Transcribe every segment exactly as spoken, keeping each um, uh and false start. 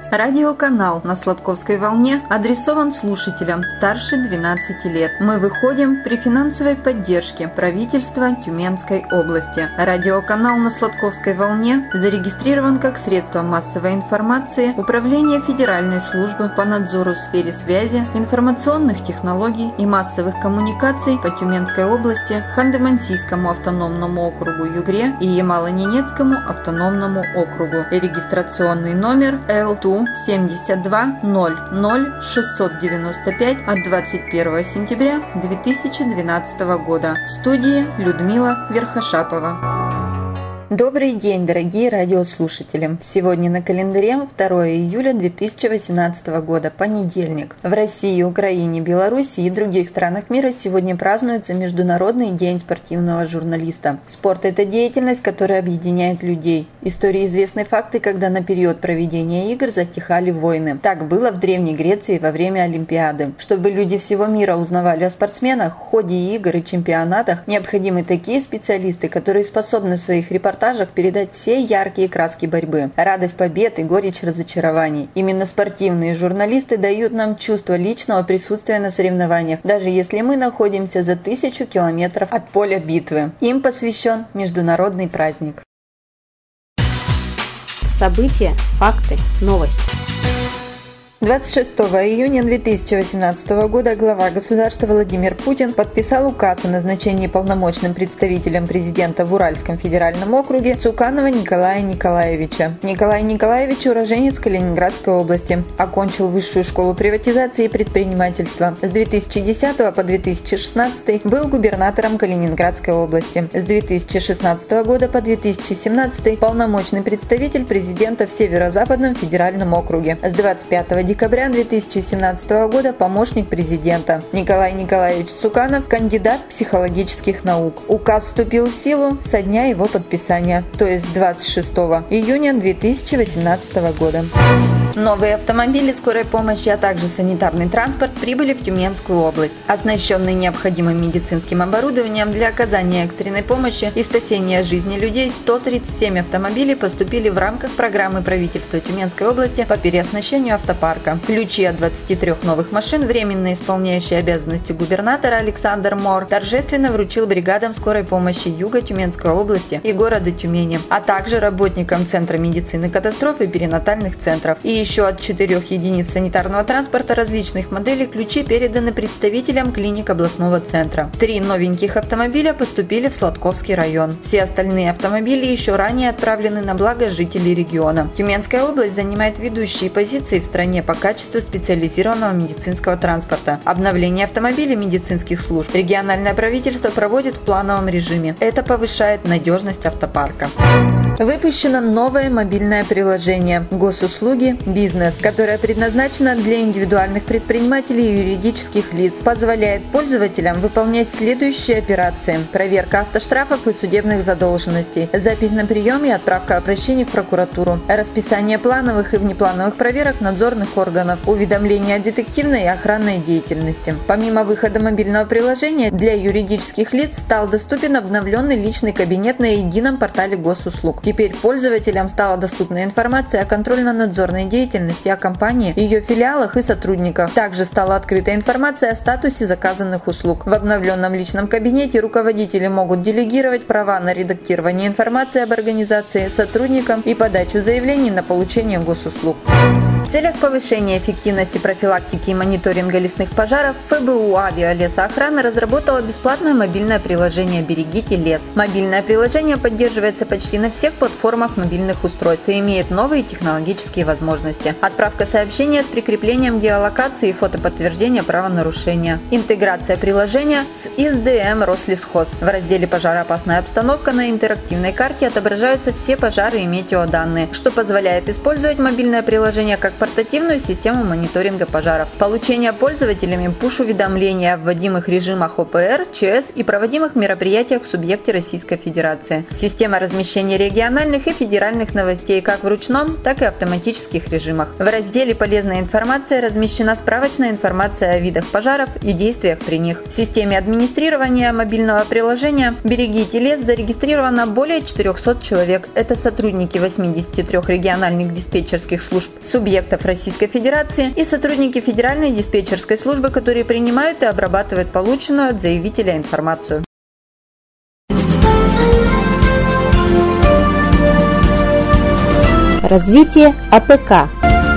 Радиоканал на Сладковской волне адресован слушателям старше двенадцати лет. Мы выходим при финансовой поддержке правительства Тюменской области. Радиоканал на Сладковской волне зарегистрирован как средство массовой информации Управления Федеральной службы по надзору в сфере связи, информационных технологий и массовых коммуникаций по Тюменской области, Ханты-Мансийскому автономному округу Югре и Ямало-Ненецкому автономному округу. Регистрационный номер эл ту семьдесят два ноль ноль шестьсот девяносто пять от двадцать первого сентября две тысячи двенадцатого года. В студии Людмила Верхошапова. Добрый день, дорогие радиослушатели! Сегодня на календаре второе июля две тысячи восемнадцатого года, понедельник. В России, Украине, Беларуси и других странах мира сегодня празднуется Международный день спортивного журналиста. Спорт – это деятельность, которая объединяет людей. Истории известны факты, когда на период проведения игр затихали войны. Так было в Древней Греции во время Олимпиады. Чтобы люди всего мира узнавали о спортсменах, в ходе игр и чемпионатах необходимы такие специалисты, которые способны в своих репортажах передать все яркие краски борьбы, радость побед и горечь разочарований. Именно спортивные журналисты дают нам чувство личного присутствия на соревнованиях, даже если мы находимся за тысячу километров от поля битвы. Им посвящен международный праздник. События, факты, новости. двадцать шестого июня две тысячи восемнадцатого года глава государства Владимир Путин подписал указ о назначении полномочным представителем президента в Уральском федеральном округе Цуканова Николая Николаевича. Николай Николаевич – уроженец Калининградской области, окончил высшую школу приватизации и предпринимательства. С две тысячи десятого по две тысячи шестнадцатый был губернатором Калининградской области. С две тысячи шестнадцатого года по две тысячи семнадцатый полномочный представитель президента в Северо-Западном федеральном округе. С двадцать пятого декабря две тысячи семнадцатого года помощник президента. Николай Николаевич Цуканов – кандидат психологических наук. Указ вступил в силу со дня его подписания, то есть двадцать шестого июня две тысячи восемнадцатого года. Новые автомобили скорой помощи, а также санитарный транспорт прибыли в Тюменскую область. Оснащенные необходимым медицинским оборудованием для оказания экстренной помощи и спасения жизни людей, сто тридцать семь автомобилей поступили в рамках программы правительства Тюменской области по переоснащению автопарка. Ключи от двадцати трёх новых машин временно исполняющий обязанности губернатора Александр Мор торжественно вручил бригадам скорой помощи Юга Тюменской области и города Тюмени, а также работникам Центра медицины катастроф и перинатальных центров. И еще от четырех единиц санитарного транспорта различных моделей ключи переданы представителям клиник областного центра. Три новеньких автомобиля поступили в Сладковский район. Все остальные автомобили еще ранее отправлены на благо жителей региона. Тюменская область занимает ведущие позиции в стране по качеству специализированного медицинского транспорта. Обновление автомобилей медицинских служб региональное правительство проводит в плановом режиме. Это повышает надежность автопарка. Выпущено новое мобильное приложение «Госуслуги. Бизнес», которое предназначено для индивидуальных предпринимателей и юридических лиц, позволяет пользователям выполнять следующие операции: проверка автоштрафов и судебных задолженностей, запись на прием и отправка обращений в прокуратуру, расписание плановых и внеплановых проверок надзорных органов, уведомление о детективной и охранной деятельности. Помимо выхода мобильного приложения, для юридических лиц стал доступен обновленный личный кабинет на едином портале госуслуг. Теперь пользователям стала доступна информация о контрольно-надзорной деятельности, о компании, ее филиалах и сотрудниках. Также стала открыта информация о статусе заказанных услуг. В обновленном личном кабинете руководители могут делегировать права на редактирование информации об организации сотрудникам и подачу заявлений на получение госуслуг. В целях повышения эффективности профилактики и мониторинга лесных пожаров эф бэ у «Авиалесоохрана» разработала бесплатное мобильное приложение «Берегите лес». Мобильное приложение поддерживается почти на всех платформах мобильных устройств и имеет новые технологические возможности. Отправка сообщения с прикреплением геолокации и фотоподтверждения правонарушения. Интеграция приложения с и эс дэ эм Рослесхоз. В разделе «Пожароопасная обстановка» на интерактивной карте отображаются все пожары и метеоданные, что позволяет использовать мобильное приложение как портативную систему мониторинга пожаров. Получение пользователями пуш-уведомления о вводимых режимах о пэ эр, че эс и проводимых мероприятиях в субъекте Российской Федерации. Система размещения региональных и федеральных новостей как в ручном, так и автоматических режимах. В разделе «Полезная информация» размещена справочная информация о видах пожаров и действиях при них. В системе администрирования мобильного приложения «Берегите лес» зарегистрировано более четырехсот человек. Это сотрудники восьмидесяти трёх региональных диспетчерских служб, субъекты субъектов Российской Федерации и сотрудники Федеральной диспетчерской службы, которые принимают и обрабатывают полученную от заявителя информацию. Развитие АПК.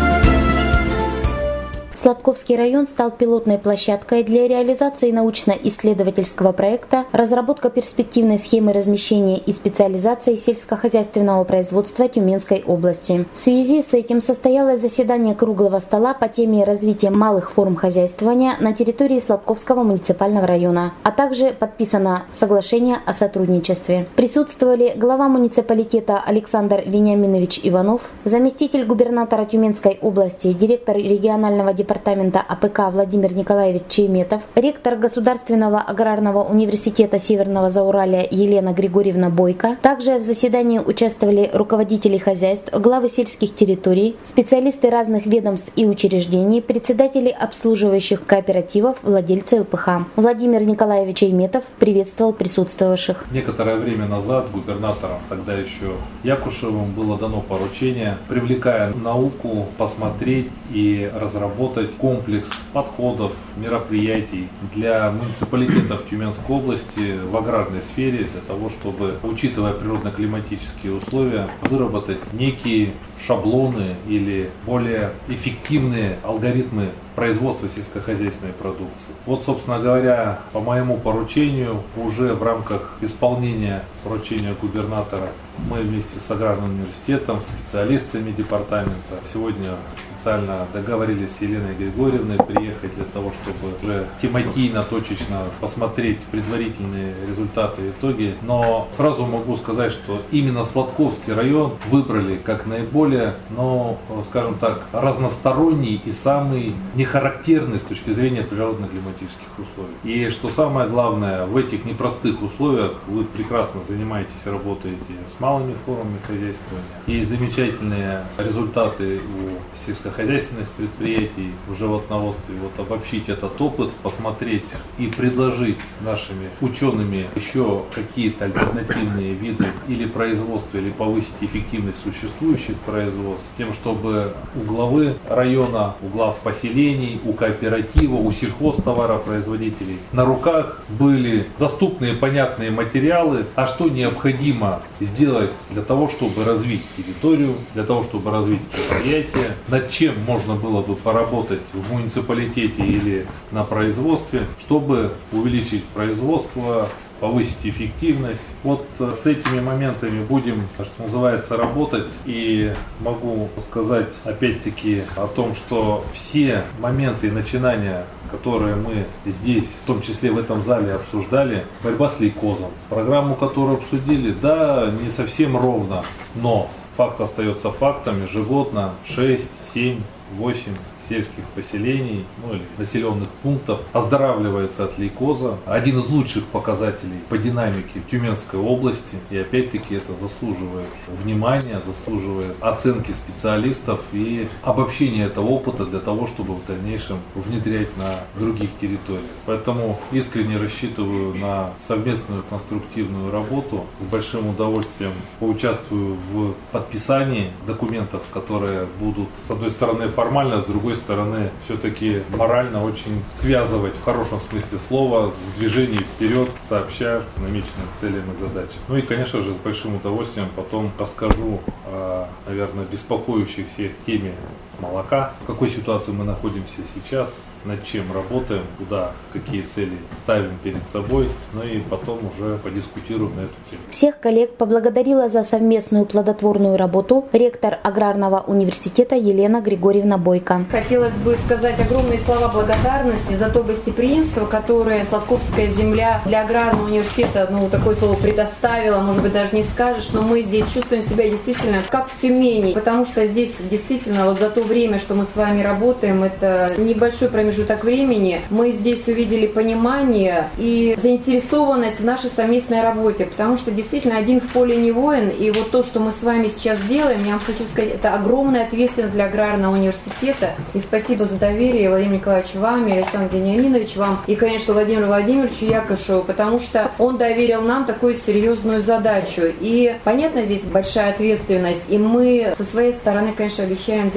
Сладковский район стал пилотной площадкой для реализации научно-исследовательского проекта «Разработка перспективной схемы размещения и специализации сельскохозяйственного производства Тюменской области». В связи с этим состоялось заседание круглого стола по теме развития малых форм хозяйствования на территории Сладковского муниципального района, а также подписано соглашение о сотрудничестве. Присутствовали глава муниципалитета Александр Вениаминович Иванов, заместитель губернатора Тюменской области, директор регионального департамента департамента АПК Владимир Николаевич Чейметов, ректор Государственного аграрного университета Северного Зауралья Елена Григорьевна Бойко. Также в заседании участвовали руководители хозяйств, главы сельских территорий, специалисты разных ведомств и учреждений, председатели обслуживающих кооперативов, владельцы ЛПХ. Владимир Николаевич Чейметов приветствовал присутствовавших. Некоторое время назад губернатором, тогда еще Якушевым, было дано поручение, привлекая науку, посмотреть и разработать комплекс подходов, мероприятий для муниципалитетов Тюменской области в аграрной сфере, для того, чтобы, учитывая природно-климатические условия, выработать некие шаблоны или более эффективные алгоритмы производства сельскохозяйственной продукции. Вот, собственно говоря, по моему поручению, уже в рамках исполнения поручения губернатора, мы вместе с аграрным университетом, специалистами департамента сегодня специально договорились с Еленой Григорьевной приехать для того, чтобы уже тематично, точечно посмотреть предварительные результаты и итоги. Но сразу могу сказать, что именно Сладковский район выбрали как наиболее, ну, скажем так, разносторонний и самый нехарактерный с точки зрения природно-климатических условий. И что самое главное, в этих непростых условиях вы прекрасно занимаетесь и работаете с малыми формами хозяйствования. Есть замечательные результаты у сельскохозяйственных предприятий в животноводстве. Вот обобщить этот опыт, посмотреть и предложить нашими учеными еще какие-то альтернативные виды или производства, или повысить эффективность существующих производств, с тем, чтобы у главы района, у глав поселений, у кооператива, у сельхозтоваропроизводителей на руках были доступные понятные материалы, а что необходимо сделать для того, чтобы развить территорию, для того, чтобы развить предприятие, над чем можно было бы поработать в муниципалитете или на производстве, чтобы увеличить производство, повысить эффективность. Вот с этими моментами будем, что называется, работать. И могу сказать опять-таки о том, что все моменты и начинания, которые мы здесь, в том числе в этом зале, обсуждали, борьба с лейкозом. Программу, которую обсудили, да, не совсем ровно, но факт остается фактом. Ежегодно шесть, семь, восемь сельских поселений, ну или населенных пунктов оздоравливается от лейкоза. Один из лучших показателей по динамике в Тюменской области. И опять-таки это заслуживает внимания, заслуживает оценки специалистов и обобщения этого опыта для того, чтобы в дальнейшем внедрять на других территориях. Поэтому искренне рассчитываю на совместную конструктивную работу. С большим удовольствием поучаствую в подписании документов, которые будут, с одной стороны, формально, с другой стороны, все-таки морально очень связывать в хорошем смысле слова в движении вперед, сообща намеченным целям и задачам. Ну и, конечно же, с большим удовольствием потом расскажу о, наверное, беспокоящей всех теме молока, в какой ситуации мы находимся сейчас, над чем работаем, куда, какие цели ставим перед собой, ну и потом уже подискутируем на эту тему. Всех коллег поблагодарила за совместную плодотворную работу ректор Аграрного университета Елена Григорьевна Бойко. Хотелось бы сказать огромные слова благодарности за то гостеприимство, которое Сладковская земля для Аграрного университета, ну, такое слово предоставила, может быть, даже не скажешь, но мы здесь чувствуем себя действительно как в Тюмени, потому что здесь действительно вот за то время, что мы с вами работаем, это небольшой промежуток времени, мы здесь увидели понимание и заинтересованность в нашей совместной работе, потому что действительно один в поле не воин, и вот то, что мы с вами сейчас делаем, я вам хочу сказать, это огромная ответственность для Аграрного университета, и спасибо за доверие, Владимир Николаевич, вам, и Александр Вениаминович, вам, и, конечно, Владимиру Владимировичу Якушеву, потому что он доверил нам такую серьезную задачу, и, понятно, здесь большая ответственность, и мы со своей стороны, конечно, обещаем делать максимально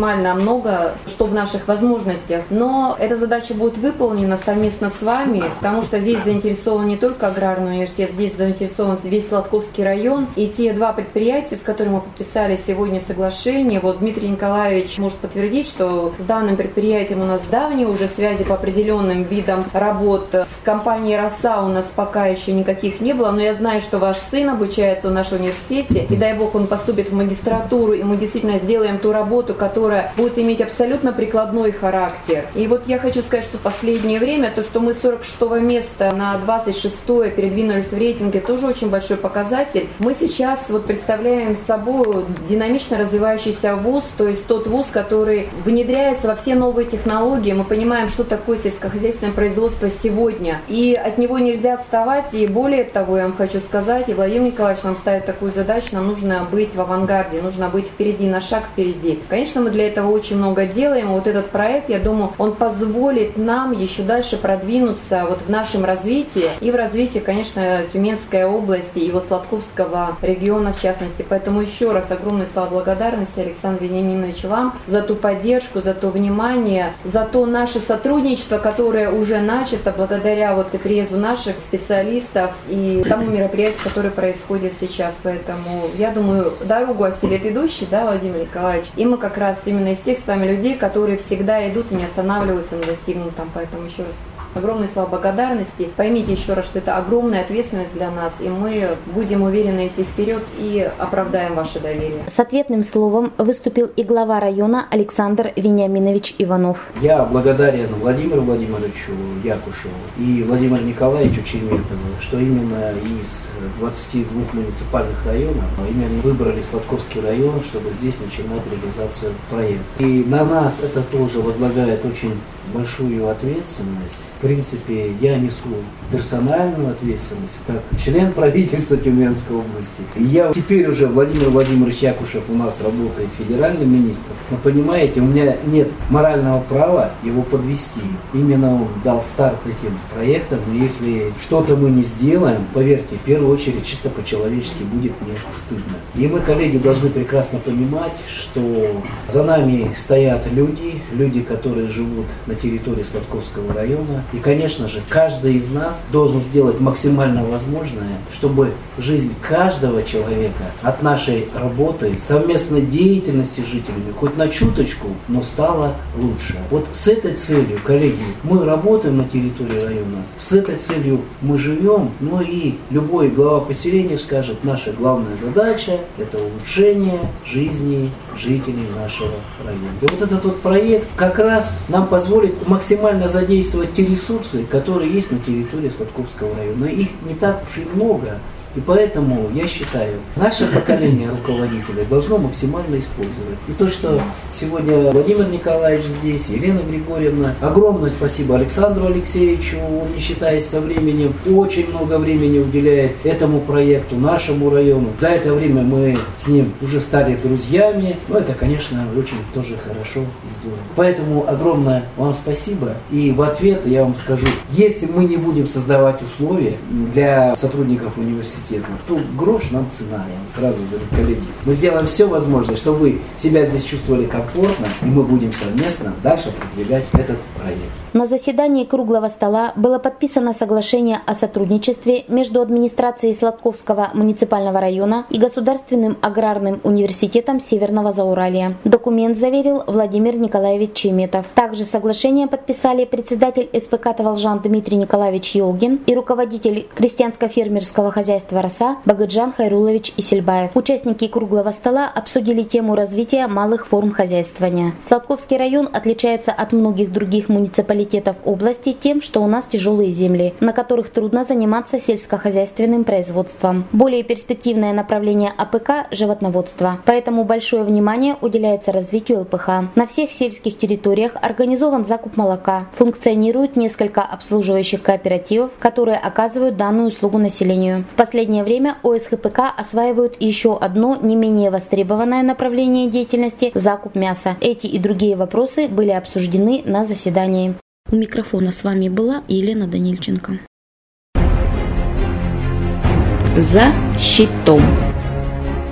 максимально много, что в наших возможностях. Но эта задача будет выполнена совместно с вами, потому что здесь заинтересован не только аграрный университет, здесь заинтересован весь Сладковский район. И те два предприятия, с которыми мы подписали сегодня соглашение, вот Дмитрий Николаевич может подтвердить, что с данным предприятием у нас давние уже связи по определенным видам работ. С компанией «Роса» у нас пока еще никаких не было, но я знаю, что ваш сын обучается в нашем университете, и дай бог он поступит в магистратуру, и мы действительно сделаем ту работу, которая будет иметь абсолютно прикладной характер. И вот я хочу сказать, что в последнее время то, что мы с сорок шестого места на двадцать шестое передвинулись в рейтинге, тоже очень большой показатель. Мы сейчас вот представляем собой динамично развивающийся вуз, то есть тот вуз, который внедряется во все новые технологии. Мы понимаем, что такое сельскохозяйственное производство сегодня, и от него нельзя отставать. И более того, я вам хочу сказать, и Владимир Николаевич нам ставит такую задачу: нам нужно быть в авангарде, нужно быть впереди, на шаг впереди. Конечно, мы для этого очень много делаем. И вот этот проект, я думаю, он позволит нам еще дальше продвинуться вот в нашем развитии и в развитии, конечно, Тюменской области и вот Сладковского региона в частности. Поэтому еще раз огромные слова благодарности, Александр Вениаминович, вам за ту поддержку, за то внимание, за то наше сотрудничество, которое уже начато благодаря вот и приезду наших специалистов и тому мероприятию, которое происходит сейчас. Поэтому я думаю, дорогу осилит идущий, да, Владимир Николаевич, и мы как раз именно из тех с вами людей, которые всегда идут и не останавливаются на достигнутом. Поэтому еще раз огромные слова благодарности. Поймите еще раз, что это огромная ответственность для нас, и мы будем уверенно идти вперед и оправдаем ваше доверие. С ответным словом выступил и глава района Александр Вениаминович Иванов. Я благодарен Владимиру Владимировичу Якушеву и Владимиру Николаевичу Чеметову, что именно из двадцати двух муниципальных районов именно выбрали Сладковский район, чтобы здесь начинать реализацию проекта. И на нас это тоже возлагает очень большую ответственность. В принципе, я несу персональную ответственность как член правительства Тюменской области. И я теперь уже, Владимир Владимирович Якушев у нас работает федеральным министром. Но понимаете, у меня нет морального права его подвести. Именно он дал старт этим проектам. И если что-то мы не сделаем, поверьте, в первую очередь чисто по-человечески будет мне стыдно. И мы, коллеги, должны прекрасно понимать, что за нами стоят люди, люди, которые живут на территории Сладковского района. И, конечно же, каждый из нас должен сделать максимально возможное, чтобы жизнь каждого человека от нашей работы, совместной деятельности с жителями, хоть на чуточку, но стала лучше. Вот с этой целью, коллеги, мы работаем на территории района, с этой целью мы живем, ну и любой глава поселения скажет, наша главная задача – это улучшение жизни жителей нашего района. И вот этот вот проект как раз нам позволит максимально задействовать те ресурсы, которые есть на территории Сладковского района. Их не так уж и много. И поэтому, я считаю, наше поколение руководителей должно максимально использовать. И то, что сегодня Владимир Николаевич здесь, Елена Григорьевна, огромное спасибо Александру Алексеевичу, он, не считаясь со временем, очень много времени уделяет этому проекту, нашему району. За это время мы с ним уже стали друзьями. Ну, это, конечно, очень тоже хорошо и здорово. Поэтому огромное вам спасибо. И в ответ я вам скажу, если мы не будем создавать условия для сотрудников университета, то грош нам цена, я вам сразу говорю, коллеги. Мы сделаем все возможное, чтобы вы себя здесь чувствовали комфортно, и мы будем совместно дальше продвигать этот проект. На заседании круглого стола было подписано соглашение о сотрудничестве между администрацией Сладковского муниципального района и Государственным аграрным университетом Северного Зауралья. Документ заверил Владимир Николаевич Чеметов. Также соглашение подписали председатель эс пэ ка «Таволжан» Дмитрий Николаевич Елгин и руководитель крестьянско-фермерского хозяйства «Роса» Багыджан Хайрулович Исельбаев. Участники круглого стола обсудили тему развития малых форм хозяйствования. Сладковский район отличается от многих других муниципалитетов области тем, что у нас тяжелые земли, на которых трудно заниматься сельскохозяйственным производством. Более перспективное направление а пэ ка – животноводство. Поэтому большое внимание уделяется развитию эл пэ ха. На всех сельских территориях организован закуп молока. Функционирует несколько обслуживающих кооперативов, которые оказывают данную услугу населению. В последнее время о эс ха пэ ка осваивают еще одно не менее востребованное направление деятельности – закуп мяса. Эти и другие вопросы были обсуждены на заседании. У микрофона с вами была Елена Данильченко. За щитом.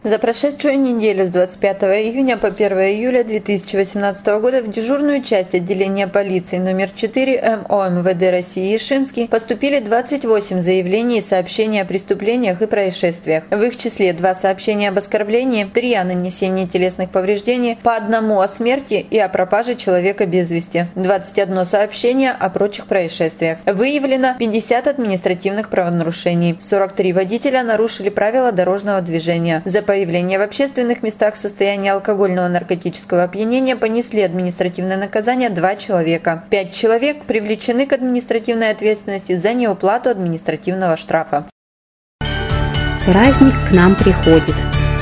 За прошедшую неделю с двадцать пятого июня по первое июля две тысячи восемнадцатого года в дежурную часть отделения полиции номер четыре эм о эм вэ дэ России Ишимский поступили двадцать восемь заявлений и сообщений о преступлениях и происшествиях. В их числе два сообщения об оскорблении, три о нанесении телесных повреждений, по одному о смерти и о пропаже человека без вести, двадцать одно сообщение о прочих происшествиях. Выявлено пятьдесят административных правонарушений. сорок три водителя нарушили правила дорожного движения. За появление в общественных местах в состоянии алкогольного наркотического опьянения понесли административное наказание два человека. Пять человек привлечены к административной ответственности за неуплату административного штрафа. Праздник к нам приходит.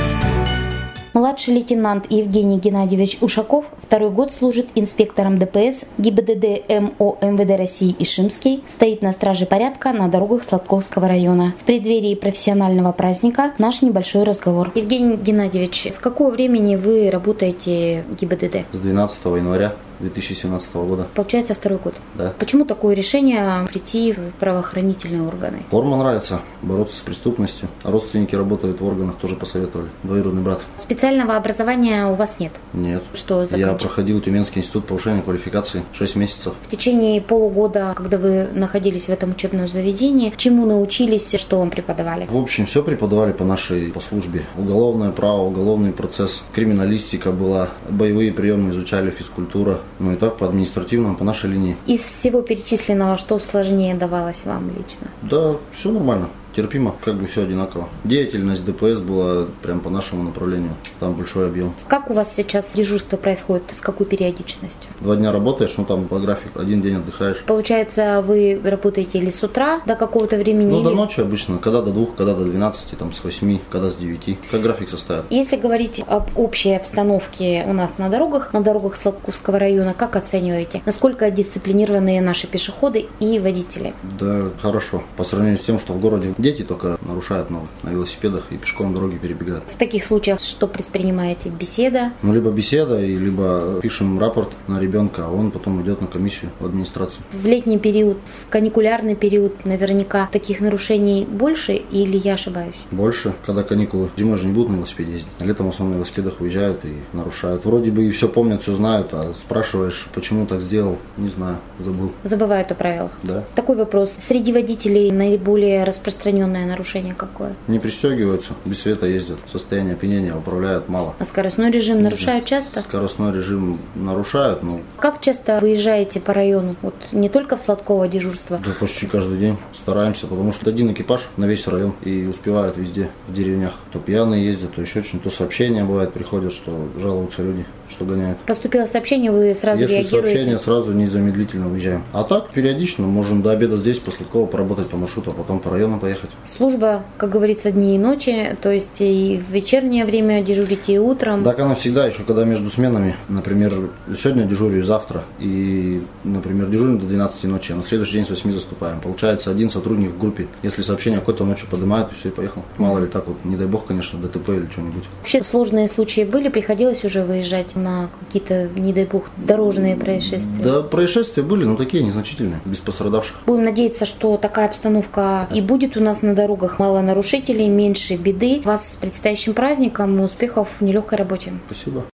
Младший лейтенант Евгений Геннадьевич Ушаков второй год служит инспектором дэ пэ эс гэ и бэ дэ дэ эм о эм вэ дэ России Ишимский, стоит на страже порядка на дорогах Сладковского района. В преддверии профессионального праздника наш небольшой разговор. Евгений Геннадьевич, с какого времени вы работаете в гэ и бэ дэ дэ? С двенадцатого января две тысячи семнадцатого года. Получается второй год. Да. Почему такое решение прийти в правоохранительные органы? Форма нравится, бороться с преступностью. А родственники работают в органах, тоже посоветовали. Двоюродный брат. Специального образования у вас нет? Нет. Что Я проходил Тюменский институт повышения квалификации шесть месяцев. В течение полугода, когда вы находились в этом учебном заведении, чему научились, что вам преподавали? В общем, все преподавали по нашей по службе. Уголовное право, уголовный процесс, криминалистика была, боевые приемы изучали, физкультура. Ну и так по административному, по нашей линии. Из всего перечисленного, что сложнее давалось вам лично? Да, все нормально. Терпимо, как бы все одинаково. Деятельность дэ пэ эс была прям по нашему направлению. Там большой объем. Как у вас сейчас дежурство происходит? С какой периодичностью? Два дня работаешь, ну там по графику, один день отдыхаешь. Получается, вы работаете или с утра до какого-то времени? Ну, или... до ночи обычно. Когда до двух, когда до двенадцати, там с восьми, когда с девяти. Как график составят. Если говорить об общей обстановке у нас на дорогах, на дорогах Сладковского района, как оцениваете? Насколько дисциплинированные наши пешеходы и водители? Да, хорошо. По сравнению с тем, что в городе дети только нарушают ну, на велосипедах и пешком дороги перебегают. В таких случаях что предпринимаете? Беседа? Ну, либо беседа, и либо пишем рапорт на ребенка, а он потом идет на комиссию в администрацию. В летний период, в каникулярный период наверняка таких нарушений больше, или я ошибаюсь? Больше, когда каникулы. Зимой же не будут на велосипеде ездить. А летом в основном на велосипедах уезжают и нарушают. Вроде бы и все помнят, все знают, а спрашиваешь, почему так сделал, не знаю, забыл. Забывают о правилах? Да. Такой вопрос. Среди водителей наиболее распространенное нарушение какое? Не пристегиваются, без света ездят, состояние опьянения управляют мало. А скоростной режим нарушают часто? Скоростной режим нарушают, но... Как часто выезжаете по району? Вот не только в Сладково дежурство? Да почти каждый день стараемся, потому что один экипаж на весь район и успевают везде, в деревнях. То пьяные ездят, то еще очень, то сообщения бывает приходят, что жалуются люди, что гоняют. Поступило сообщение, вы сразу Если реагируете? Если сообщение, сразу незамедлительно уезжаем. А так, периодично можем до обеда здесь, по Сладково поработать по маршруту, а потом по району поехать. Служба, как говорится, дни и ночи, то есть и в вечернее время дежурите, и утром? Так она всегда, еще когда между сменами, например, сегодня дежурю и завтра, и, например, дежурим до двенадцати ночи, а на следующий день с восьми заступаем. Получается, один сотрудник в группе, если сообщение какой-то ночью поднимает, и все, и поехал. Мало ли так вот, не дай бог, конечно, дэ тэ пэ или что-нибудь. Вообще сложные случаи были? Приходилось уже выезжать на какие-то, не дай бог, дорожные происшествия? Да, происшествия были, но такие незначительные, без пострадавших. Будем надеяться, что такая обстановка и будет у нас на дорогах. Мало нарушителей, меньше беды. Вас с предстоящим праздником и успехов в нелегкой работе. Спасибо.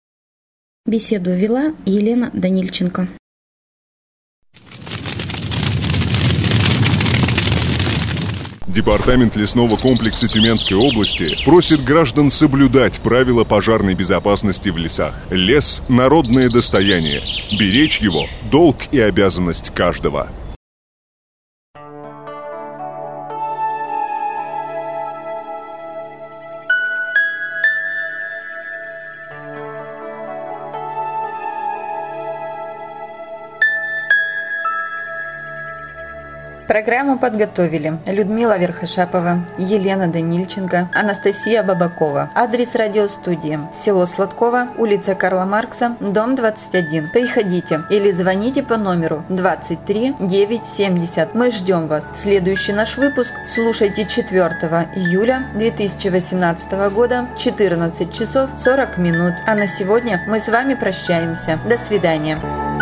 Беседу вела Елена Данильченко. Департамент лесного комплекса Тюменской области просит граждан соблюдать правила пожарной безопасности в лесах. Лес – народное достояние. Беречь его – долг и обязанность каждого. Программу подготовили Людмила Верхошапова, Елена Данильченко, Анастасия Бабакова. Адрес радиостудии: село Сладково, улица Карла Маркса, дом двадцать один. Приходите или звоните по номеру двадцать три девятьсот семьдесят. Мы ждем вас. Следующий наш выпуск слушайте четвёртого июля две тысячи восемнадцатого года, четырнадцать часов сорок минут. А на сегодня мы с вами прощаемся. До свидания.